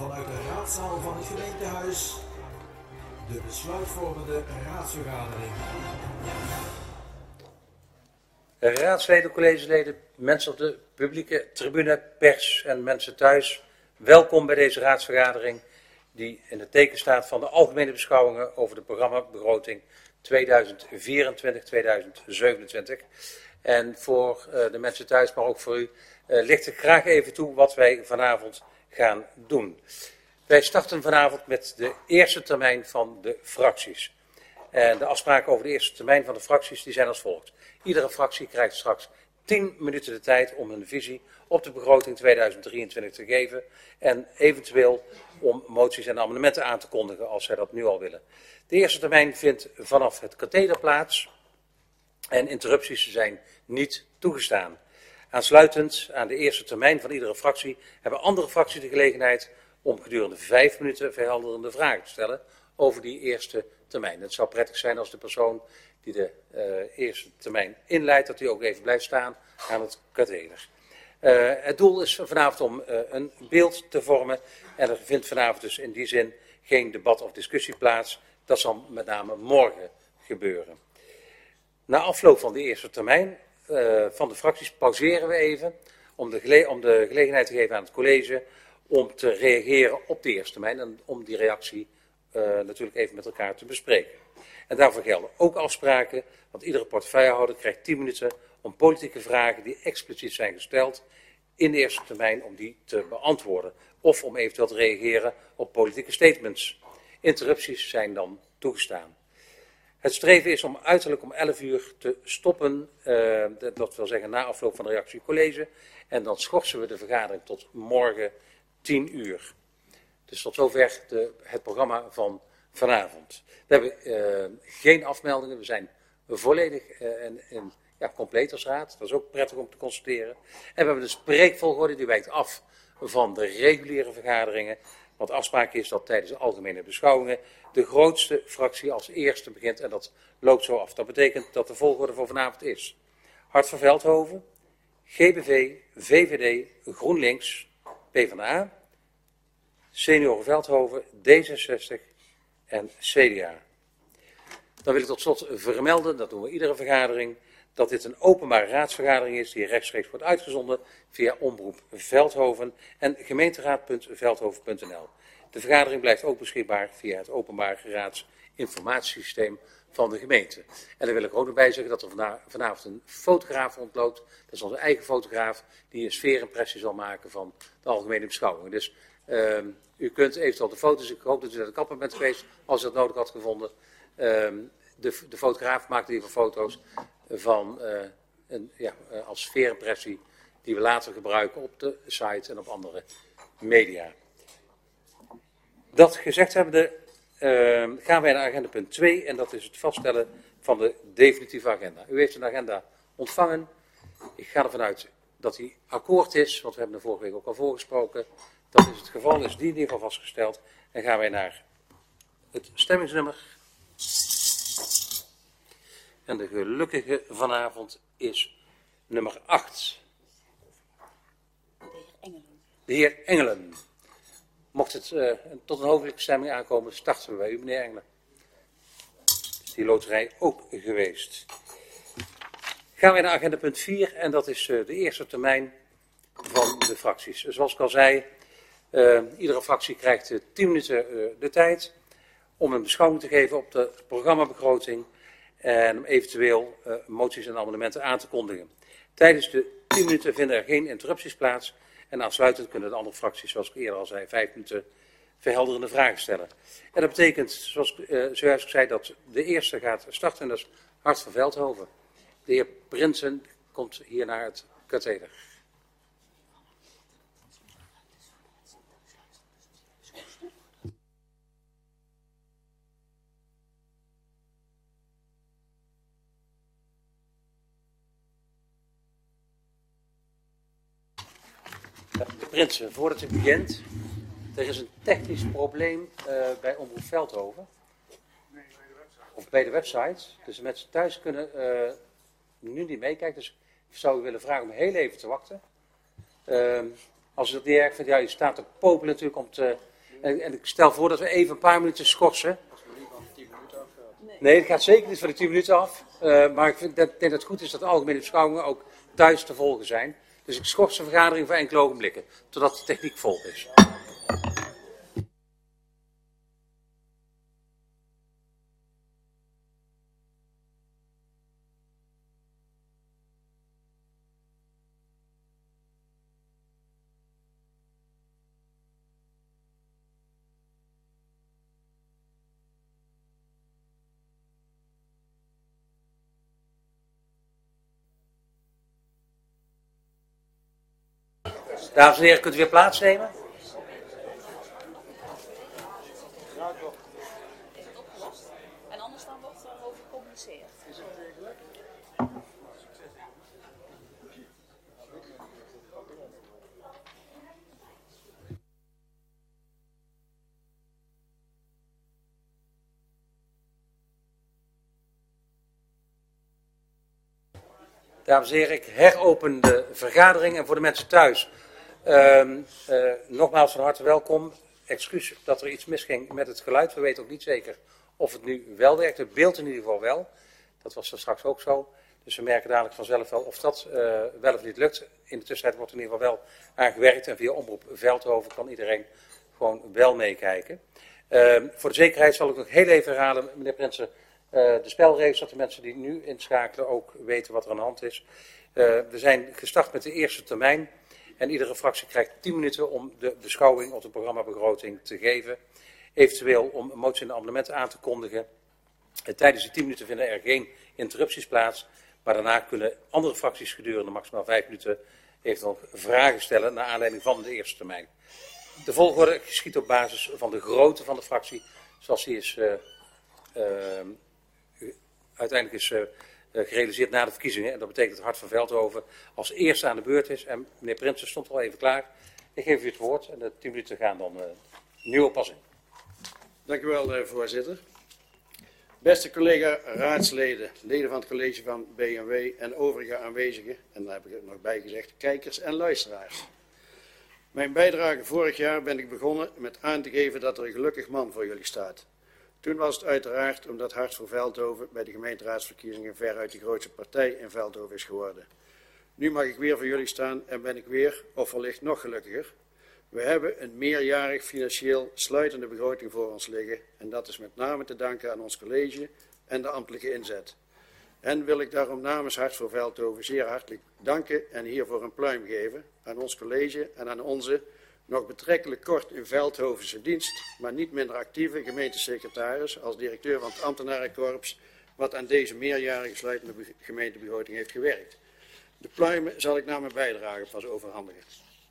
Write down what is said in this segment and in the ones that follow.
vanuit de raadzaal van het gemeentehuis de besluitvormende raadsvergadering. Raadsleden, collegeleden, mensen op de publieke tribune, pers en mensen thuis. Welkom bij deze raadsvergadering die in het teken staat van de algemene beschouwingen over de programmabegroting 2024-2027. En voor de mensen thuis, maar ook voor u, licht ik graag even toe wat wij vanavond gaan doen. Wij starten vanavond met de eerste termijn van de fracties. En de afspraken over de eerste termijn van de fracties die zijn als volgt. Iedere fractie krijgt straks 10 minuten de tijd om hun visie op de begroting 2023 te geven. En eventueel om moties en amendementen aan te kondigen als zij dat nu al willen. De eerste termijn vindt vanaf het katheder plaats. En interrupties zijn niet toegestaan. Aansluitend aan de eerste termijn van iedere fractie hebben andere fracties de gelegenheid om gedurende 5 minuten verhelderende vragen te stellen over die eerste termijn. Het zou prettig zijn als de persoon die de eerste termijn inleidt, dat hij ook even blijft staan aan het katheder. Het doel is vanavond om een beeld te vormen en er vindt vanavond dus in die zin geen debat of discussie plaats. Dat zal met name morgen gebeuren. Na afloop van de eerste termijn van de fracties pauzeren we even om de gelegenheid te geven aan het college om te reageren op de eerste termijn en om die reactie natuurlijk even met elkaar te bespreken. En daarvoor gelden ook afspraken, want iedere portefeuillehouder krijgt 10 minuten om politieke vragen die expliciet zijn gesteld in de eerste termijn om die te beantwoorden of om eventueel te reageren op politieke statements. Interrupties zijn dan toegestaan. Het streven is om uiterlijk om 11 uur te stoppen, dat wil zeggen na afloop van de reactie college. En dan schorsen we de vergadering tot morgen 10 uur. Dus tot zover het programma van vanavond. We hebben geen afmeldingen, we zijn volledig compleet als raad. Dat is ook prettig om te constateren. En we hebben de spreekvolgorde die wijkt af van de reguliere vergaderingen. Want afspraak is dat tijdens de algemene beschouwingen de grootste fractie als eerste begint en dat loopt zo af. Dat betekent dat de volgorde voor vanavond is Hart van Veldhoven, GBV, VVD, GroenLinks, PvdA, Senioren Veldhoven, D66 en CDA. Dan wil ik tot slot vermelden, dat doen we iedere vergadering, dat dit een openbare raadsvergadering is die rechtstreeks wordt uitgezonden via Omroep Veldhoven en gemeenteraad.veldhoven.nl. De vergadering blijft ook beschikbaar via het openbare raadsinformatiesysteem van de gemeente. En daar wil ik ook nog bij zeggen dat er vanavond een fotograaf rondloopt. Dat is onze eigen fotograaf die een sfeerimpressie zal maken van de algemene beschouwing. Dus u kunt eventueel de foto's, ik hoop dat u naar de kapper bent geweest als u dat nodig had gevonden. De fotograaf maakt in ieder geval foto's van als sfeerimpressie die we later gebruiken op de site en op andere media. Dat gezegd hebbende gaan wij naar agenda punt 2 en dat is het vaststellen van de definitieve agenda. U heeft een agenda ontvangen. Ik ga ervan uit dat die akkoord is, want we hebben er vorige week ook al voorgesproken. Dat is het geval, is die in ieder geval vastgesteld. En gaan wij naar het stemmingsnummer. En de gelukkige vanavond is nummer 8. De heer Engelen. Mocht het tot een hoofdelijke stemming aankomen, starten we bij u, meneer Engelen. Is die loterij ook geweest. Gaan wij naar agenda punt 4 en dat is de eerste termijn van de fracties. Zoals ik al zei, iedere fractie krijgt 10 minuten de tijd om een beschouwing te geven op de programmabegroting en om eventueel moties en amendementen aan te kondigen. Tijdens de 10 minuten vinden er geen interrupties plaats en aansluitend kunnen de andere fracties, zoals ik eerder al zei, 5 minuten verhelderende vragen stellen. En dat betekent, zoals ik zojuist zei, dat de eerste gaat starten en dat is Hart van Veldhoven. De heer Prinsen komt hier naar het katheder. De Prinsen, voordat u begint, er is een technisch probleem bij Omroep Veldhoven. Nee, bij de website. Of bij de website. Dus de mensen thuis kunnen nu niet meekijken. Dus ik zou u willen vragen om heel even te wachten. Als u dat niet erg vindt, ja, u staat te popelen natuurlijk om te En ik stel voor dat we even een paar minuten schorsen. Nee, het gaat zeker niet van de 10 minuten af. Maar ik denk dat het goed is dat de algemene beschouwingen ook thuis te volgen zijn. Dus ik schors de vergadering voor enkele ogenblikken, totdat de techniek vol is. Dames en heren, kunt u weer plaatsnemen? En anders dan wordt er over gecommuniceerd. Dames en heren, ik heropen de vergadering en voor de mensen thuis. Nogmaals van harte welkom. Excuus dat er iets misging met het geluid. We weten ook niet zeker of het nu wel werkt. Het beeld in ieder geval wel. Dat was er straks ook zo. Dus we merken dadelijk vanzelf wel of dat wel of niet lukt. In de tussentijd wordt er in ieder geval wel aan gewerkt. En via Omroep Veldhoven kan iedereen gewoon wel meekijken. Voor de zekerheid zal ik nog heel even herhalen, meneer Prinsen, de spelregels, dat de mensen die nu inschakelen ook weten wat er aan de hand is. We zijn gestart met de eerste termijn. En iedere fractie krijgt 10 minuten om de beschouwing op de programmabegroting te geven. Eventueel om een motie en amendementen aan te kondigen. Tijdens die 10 minuten vinden er geen interrupties plaats. Maar daarna kunnen andere fracties gedurende maximaal 5 minuten eventueel vragen stellen naar aanleiding van de eerste termijn. De volgorde geschiet op basis van de grootte van de fractie, zoals die is uiteindelijk is gerealiseerd na de verkiezingen. En dat betekent dat Hart van Veldhoven als eerste aan de beurt is. En meneer Prinsen stond al even klaar. Ik geef u het woord en de 10 minuten gaan dan nu op pas in. Dank u wel, voorzitter. Beste collega-raadsleden, leden van het college van B&W en overige aanwezigen, en daar heb ik het nog bij gezegd, kijkers en luisteraars. Mijn bijdrage vorig jaar ben ik begonnen met aan te geven dat er een gelukkig man voor jullie staat. Toen was het uiteraard omdat Hart voor Veldhoven bij de gemeenteraadsverkiezingen veruit de grootste partij in Veldhoven is geworden. Nu mag ik weer voor jullie staan en ben ik weer, of wellicht nog gelukkiger. We hebben een meerjarig financieel sluitende begroting voor ons liggen en dat is met name te danken aan ons college en de ambtelijke inzet. En wil ik daarom namens Hart voor Veldhoven zeer hartelijk danken en hiervoor een pluim geven aan ons college en aan onze nog betrekkelijk kort in Veldhovense dienst, maar niet minder actieve gemeentesecretaris als directeur van het ambtenarenkorps, wat aan deze meerjarige sluitende gemeentebegroting heeft gewerkt. De pluimen zal ik na mijn bijdrage pas overhandigen.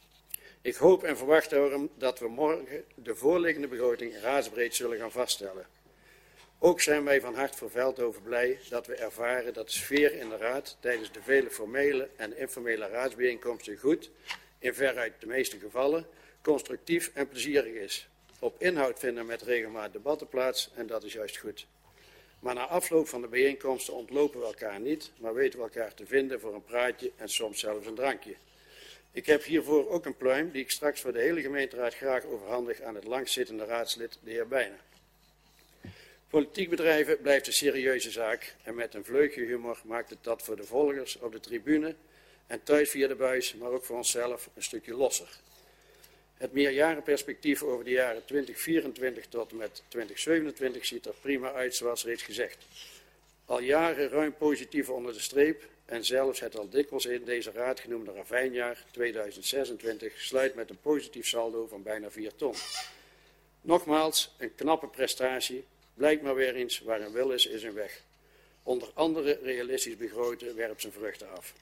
Ik hoop en verwacht daarom dat we morgen de voorliggende begroting raadsbreed zullen gaan vaststellen. Ook zijn wij van Hart voor Veldhoven blij dat we ervaren dat de sfeer in de raad tijdens de vele formele en informele raadsbijeenkomsten goed, in veruit de meeste gevallen, constructief en plezierig is. Op inhoud vinden met regelmaat debatten plaats en dat is juist goed. Maar na afloop van de bijeenkomsten ontlopen we elkaar niet, maar weten we elkaar te vinden voor een praatje en soms zelfs een drankje. Ik heb hiervoor ook een pluim die ik straks voor de hele gemeenteraad graag overhandig aan het langstzittende raadslid, de heer Bijnen. Politiek bedrijven blijft een serieuze zaak en met een vleugje humor maakt het dat voor de volgers op de tribune en thuis via de buis, maar ook voor onszelf een stukje losser. Het meerjarenperspectief over de jaren 2024 tot en met 2027 ziet er prima uit, zoals reeds gezegd. Al jaren ruim positief onder de streep en zelfs het al dikwijls in deze raad genoemde ravijnjaar 2026 sluit met een positief saldo van bijna 4 ton. Nogmaals, een knappe prestatie, blijkt maar weer eens waar een wil is een weg. Onder andere realistisch begroten werpt zijn vruchten af.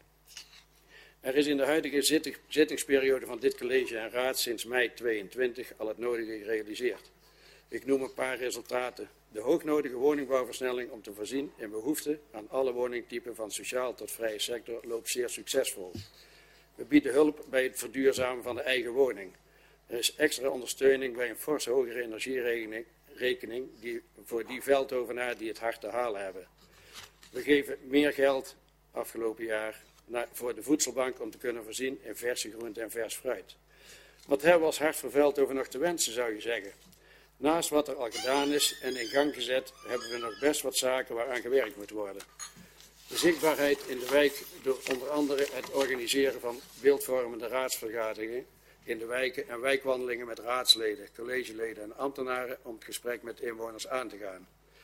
Er is in de huidige zittingsperiode van dit college en raad sinds mei 2022 al het nodige gerealiseerd. Ik noem een paar resultaten. De hoognodige woningbouwversnelling om te voorzien in behoefte aan alle woningtypen van sociaal tot vrije sector loopt zeer succesvol. We bieden hulp bij het verduurzamen van de eigen woning. Er is extra ondersteuning bij een fors hogere energierekening voor die Veldhovenaar die het hard te halen hebben. We geven meer geld afgelopen jaar voor de voedselbank om te kunnen voorzien in verse groente en vers fruit. Wat hebben we als Hart voor Veldhoven nog te wensen, zou je zeggen? Naast wat er al gedaan is en in gang gezet, hebben we nog best wat zaken waaraan gewerkt moet worden. De zichtbaarheid in de wijk door onder andere het organiseren van beeldvormende raadsvergaderingen in de wijken en wijkwandelingen met raadsleden, collegeleden en ambtenaren om het gesprek met inwoners aan te gaan.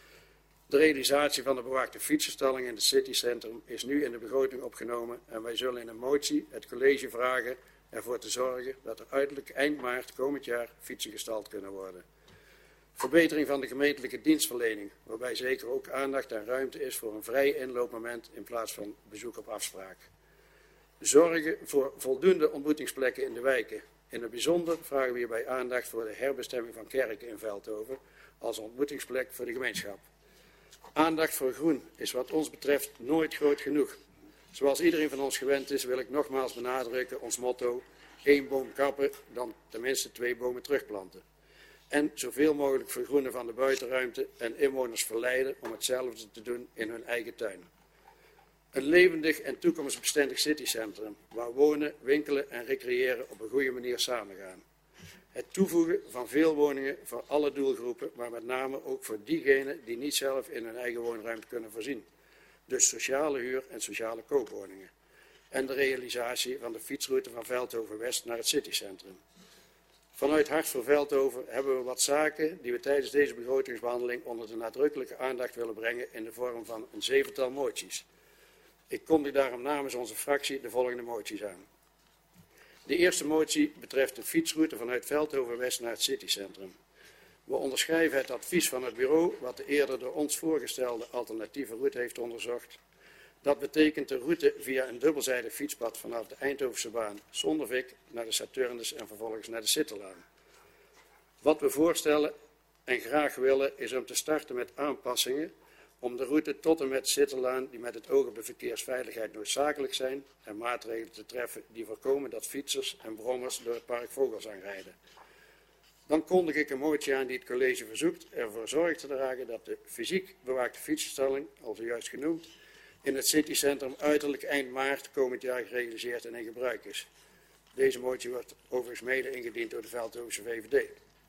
De realisatie van de bewaakte fietsenstalling in het citycentrum is nu in de begroting opgenomen en wij zullen in een motie het college vragen ervoor te zorgen dat er uiterlijk eind maart komend jaar fietsen gestald kunnen worden. Verbetering van de gemeentelijke dienstverlening, waarbij zeker ook aandacht en ruimte is voor een vrij inloopmoment in plaats van bezoek op afspraak. Zorgen voor voldoende ontmoetingsplekken in de wijken. In het bijzonder vragen we hierbij aandacht voor de herbestemming van kerken in Veldhoven als ontmoetingsplek voor de gemeenschap. Aandacht voor groen is wat ons betreft nooit groot genoeg. Zoals iedereen van ons gewend is, wil ik nogmaals benadrukken ons motto: 1 boom kappen, dan tenminste 2 bomen terugplanten. En zoveel mogelijk vergroenen van de buitenruimte en inwoners verleiden om hetzelfde te doen in hun eigen tuin. Een levendig en toekomstbestendig citycentrum, waar wonen, winkelen en recreëren op een goede manier samengaan. Het toevoegen van veel woningen voor alle doelgroepen, maar met name ook voor diegenen die niet zelf in hun eigen woonruimte kunnen voorzien. Dus sociale huur en sociale koopwoningen. En de realisatie van de fietsroute van Veldhoven West naar het citycentrum. Vanuit Hart voor Veldhoven hebben we wat zaken die we tijdens deze begrotingsbehandeling onder de nadrukkelijke aandacht willen brengen in de vorm van een 7-tal moties. Ik kondig daarom namens onze fractie de volgende moties aan. De eerste motie betreft de fietsroute vanuit Veldhoven West naar het citycentrum. We onderschrijven het advies van het bureau wat de eerder door ons voorgestelde alternatieve route heeft onderzocht. Dat betekent de route via een dubbelzijdig fietspad vanaf de Eindhovense baan Zondervik naar de Saturnus en vervolgens naar de Sittelaan. Wat we voorstellen en graag willen is om te starten met aanpassingen om de route tot en met Sittelaan die met het oog op de verkeersveiligheid noodzakelijk zijn en maatregelen te treffen die voorkomen dat fietsers en brommers door het park Vogelzang rijden. Dan kondig ik een motie aan die het college verzoekt ervoor zorg te dragen dat de fysiek bewaakte fietsenstalling, al zojuist genoemd, in het citycentrum uiterlijk eind maart komend jaar gerealiseerd en in gebruik is. Deze motie wordt overigens mede ingediend door de Veldhovense VVD.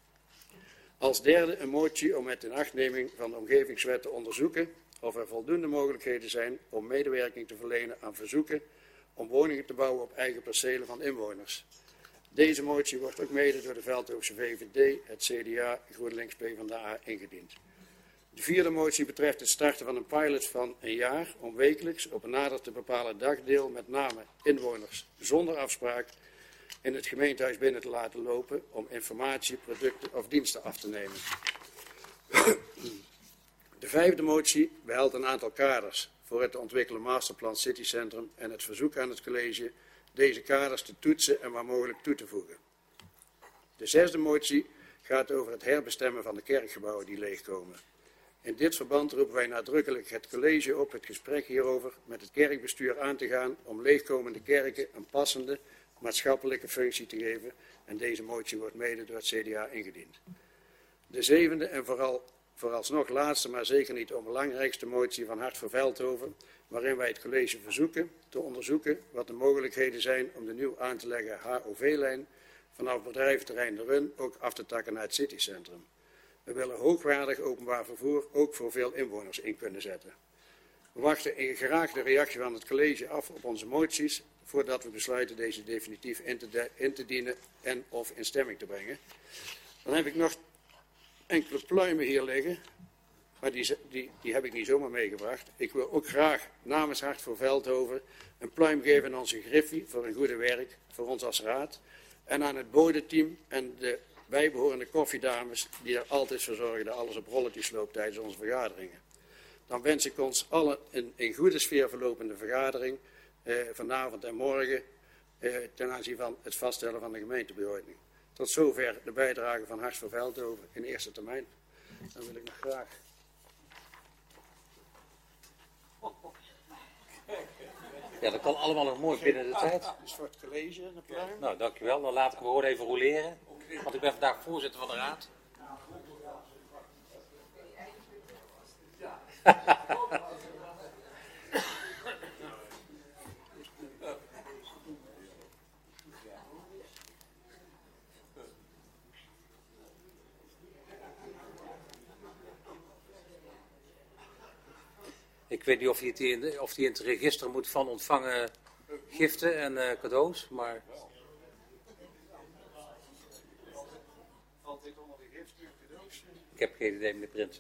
Als derde een motie om met inachtneming van de omgevingswet te onderzoeken of er voldoende mogelijkheden zijn om medewerking te verlenen aan verzoeken om woningen te bouwen op eigen percelen van inwoners. Deze motie wordt ook mede door de Veldhovense VVD, het CDA, GroenLinks, PvdA ingediend. De vierde motie betreft het starten van een pilot van een jaar om wekelijks op een nader te bepalen dagdeel met name inwoners zonder afspraak in het gemeentehuis binnen te laten lopen om informatie, producten of diensten af te nemen. De vijfde motie behelst een aantal kaders voor het te ontwikkelen masterplan Citycentrum en het verzoek aan het college deze kaders te toetsen en waar mogelijk toe te voegen. De zesde motie gaat over het herbestemmen van de kerkgebouwen die leegkomen. In dit verband roepen wij nadrukkelijk het college op het gesprek hierover met het kerkbestuur aan te gaan om leegkomende kerken een passende maatschappelijke functie te geven en deze motie wordt mede door het CDA ingediend. De zevende en vooralsnog laatste, maar zeker niet onbelangrijkste motie van Hart voor Veldhoven, waarin wij het college verzoeken te onderzoeken wat de mogelijkheden zijn om de nieuw aan te leggen HOV-lijn vanaf bedrijventerrein De Run ook af te takken naar het citycentrum. We willen hoogwaardig openbaar vervoer ook voor veel inwoners in kunnen zetten. We wachten graag de reactie van het college af op onze moties voordat we besluiten deze definitief in te dienen en of in stemming te brengen. Dan heb ik nog enkele pluimen hier liggen, maar die heb ik niet zomaar meegebracht. Ik wil ook graag namens Hart voor Veldhoven een pluim geven aan onze Griffie voor een goede werk, voor ons als raad, en aan het bodeteam en de bijbehorende koffiedames die er altijd voor zorgen dat alles op rolletjes loopt tijdens onze vergaderingen. Dan wens ik ons allen een in goede sfeer verlopende vergadering vanavond en morgen ten aanzien van het vaststellen van de gemeentebegroting. Tot zover de bijdrage van Hart voor Veldhoven in eerste termijn. Dan wil ik nog graag. Ja, dat kan allemaal nog mooi binnen de tijd. Dus voor het college een pluim. Nou, dankjewel. Dan laat ik hem gewoon even roleren. Want ik ben vandaag voorzitter van de raad. weet niet of hij in het register moet van ontvangen giften en cadeaus, maar... Valt dit onder de giften, cadeaus? Ik heb geen idee, meneer Prins.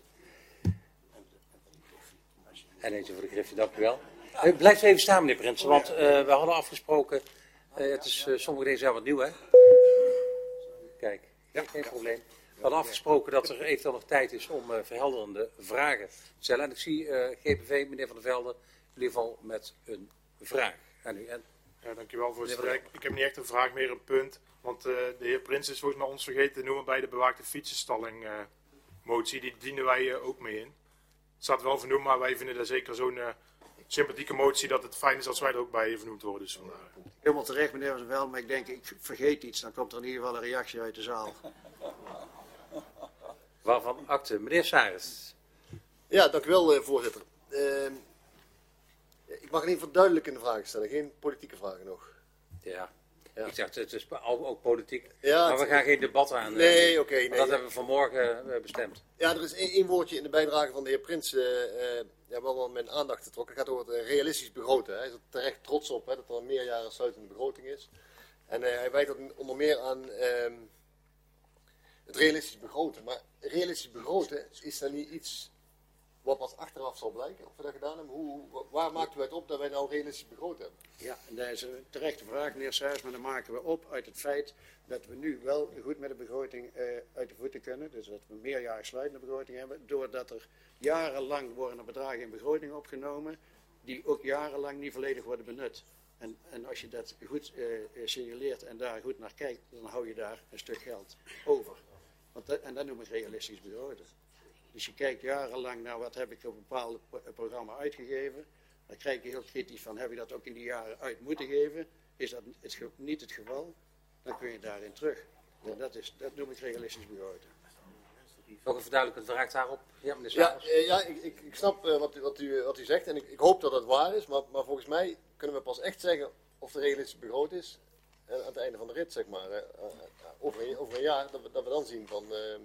En eentje voor de Griffie, dank u wel. Blijf even staan, meneer Prins, want we hadden afgesproken... het is, sommige dingen zijn wat nieuw, hè? Kijk, geen probleem. We hadden afgesproken dat er eventueel nog tijd is om verhelderende vragen te stellen. En ik zie GPV, meneer Van der Velde, in ieder geval met een vraag. En u, Ja, dankjewel voorzitter. Ik heb niet echt een vraag meer, een punt. Want de heer Prins is volgens mij ons vergeten te noemen bij de bewaakte fietsenstalling motie. Die dienen wij ook mee in. Het staat wel vernoemd, maar wij vinden dat zeker zo'n sympathieke motie dat het fijn is als wij er ook bij vernoemd worden. Dus vandaar. Helemaal terecht, meneer Van der Velde, maar ik denk, ik vergeet iets. Dan komt er in ieder geval een reactie uit de zaal. waarvan akte. Meneer Saris. Ja, dank u wel, voorzitter. Ik mag in ieder geval duidelijkende vragen stellen, geen politieke vragen nog. Ja. Ja. Ik zeg, het is ook politiek. Ja, maar we gaan geen debat aan. Nee, oké. Nee, dat hebben we vanmorgen bestemd. Ja, er is één woordje in de bijdrage van de heer Prins wel mijn aandacht getrokken. Het gaat over het realistisch begroten. Hij is er terecht trots op dat er een meerjaren sluitende begroting is. En hij wijt dat onder meer aan het realistisch begroten. Maar realistisch begroten is dan niet iets wat pas achteraf zal blijken of we dat gedaan hebben. Waar maakten we het op dat wij nou realistisch begroot hebben? Ja, en dat is een terechte vraag, meneer Saers, maar dat maken we op uit het feit dat we nu wel goed met de begroting uit de voeten kunnen. Dus dat we een meerjarig sluitende begroting hebben, doordat er jarenlang worden er bedragen in begroting opgenomen, die ook jarenlang niet volledig worden benut. En als je dat goed signaleert en daar goed naar kijkt, dan hou je daar een stuk geld over. En dat noem ik realistisch begroten. Dus je kijkt jarenlang naar wat heb ik op een bepaald programma uitgegeven. Dan krijg je heel kritisch van, heb je dat ook in die jaren uit moeten geven? Is dat niet het geval? Dan kun je daarin terug. En dat noem ik realistisch begroten. Nog een verduidelijkende vraag daarop? Ja, meneer Ja, Saris. ik snap wat u zegt en ik hoop dat het waar is. Maar volgens mij kunnen we pas echt zeggen of de realistisch begroot is aan het einde van de rit, zeg maar. Over een jaar, dat we dan zien van...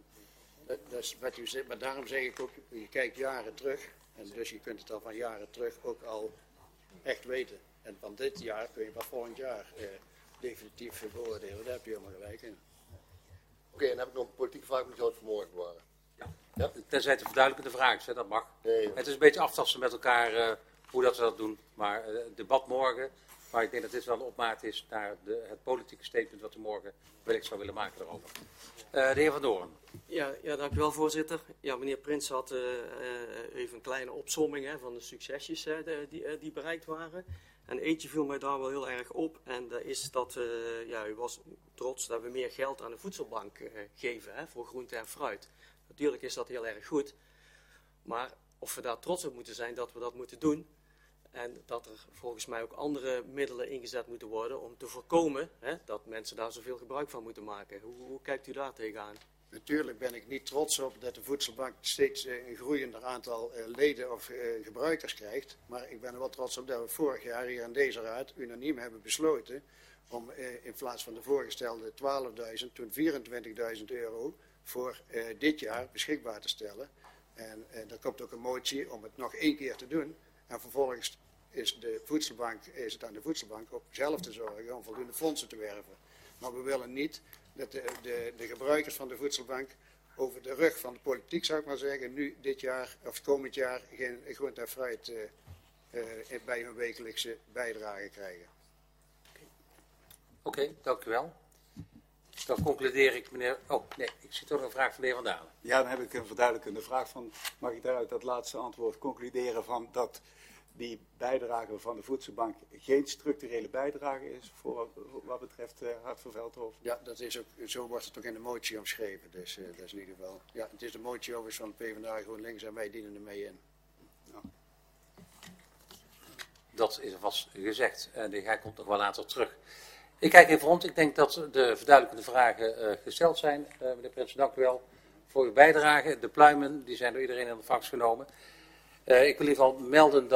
Dat is wat u zegt, maar daarom zeg ik ook, je kijkt jaren terug. En dus je kunt het al van jaren terug ook al echt weten. En van dit jaar kun je van volgend jaar definitief beoordelen. Daar heb je helemaal gelijk in. Oké, en dan heb ik nog een politieke vraag, moet je het voor morgen bewaren. Ja? Tenzij het een verduidelijkende vraag is, hè, dat mag. Nee, Het is een beetje aftasten met elkaar hoe dat we dat doen. Maar het debat morgen, maar ik denk dat dit wel een opmaat is naar het politieke statement wat we morgen wellicht zou willen maken daarover. De heer Van Doorn. Ja, dank u wel, voorzitter. Ja, meneer Prins had even een kleine opsomming van de succesjes die bereikt waren. En eentje viel mij daar wel heel erg op. En dat is dat u was trots dat we meer geld aan de voedselbank geven voor groente en fruit. Natuurlijk is dat heel erg goed. Maar of we daar trots op moeten zijn dat we dat moeten doen. En dat er volgens mij ook andere middelen ingezet moeten worden om te voorkomen dat mensen daar zoveel gebruik van moeten maken. Hoe kijkt u daar tegenaan? Natuurlijk ben ik niet trots op dat de voedselbank steeds een groeiender aantal leden of gebruikers krijgt. Maar ik ben er wel trots op dat we vorig jaar hier in deze raad unaniem hebben besloten om in plaats van de voorgestelde 12.000, toen 24.000 euro voor dit jaar beschikbaar te stellen. En er komt ook een motie om het nog 1 keer te doen. En vervolgens is het aan de voedselbank ook zelf te zorgen om voldoende fondsen te werven. Maar we willen niet dat de gebruikers van de voedselbank over de rug van de politiek, zou ik maar zeggen, nu dit jaar of komend jaar geen groente en fruit bij hun wekelijkse bijdrage krijgen. Oké, dank u wel. Dan concludeer ik, meneer... Oh, nee, ik zie toch nog een vraag van de heer Van Dalen. Ja, dan heb ik een verduidelijkende vraag van. Mag ik daaruit dat laatste antwoord concluderen van dat die bijdrage van de voedselbank geen structurele bijdrage is voor wat betreft Hart voor Veldhoven? Ja, dat is ook, zo wordt het ook in de motie omschreven. Dus dat is in ieder geval. Ja, het is de motie overigens van de PvdA GroenLinks en wij dienen ermee in. Ja. Dat is vast gezegd en hij komt nog wel later terug. Ik kijk even rond. Ik denk dat de verduidelijkende vragen gesteld zijn. Meneer Prins, dank u wel voor uw bijdrage. De pluimen die zijn door iedereen in ontvangst genomen. Ik wil in ieder geval melden dat